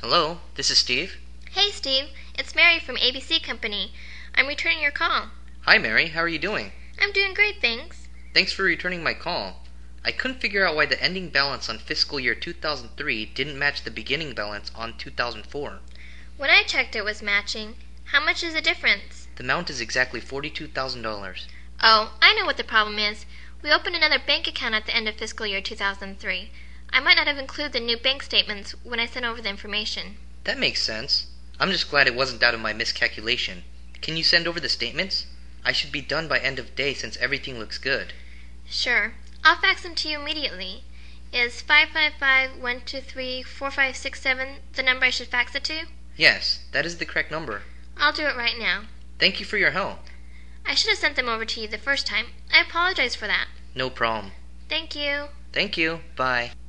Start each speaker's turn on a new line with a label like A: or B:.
A: Hello, this is Steve.
B: Hey Steve, it's Mary from ABC Company. I'm returning your call.
A: Hi Mary, how are you doing?
B: I'm doing great, thanks.
A: Thanks for returning my call. I couldn't figure out why the ending balance on fiscal year 2003 didn't match the beginning balance on 2004.
B: When I checked it was matching. How much is the difference?
A: The amount is exactly $42,000.
B: Oh, I know what the problem is. We opened another bank account at the end of fiscal year 2003. I might not have included the new bank statements when I sent over the information.
A: That makes sense. I'm just glad it wasn't out of my miscalculation. Can you send over the statements? I should be done by end of day since everything looks good.
B: Sure. I'll fax them to you immediately. Is 555-123-4567 the number I should fax it to?
A: Yes, that is the correct number.
B: I'll do it right now.
A: Thank you for your help.
B: I should have sent them over to you the first time. I apologize for that.
A: No problem.
B: Thank you.
A: Thank you. Bye.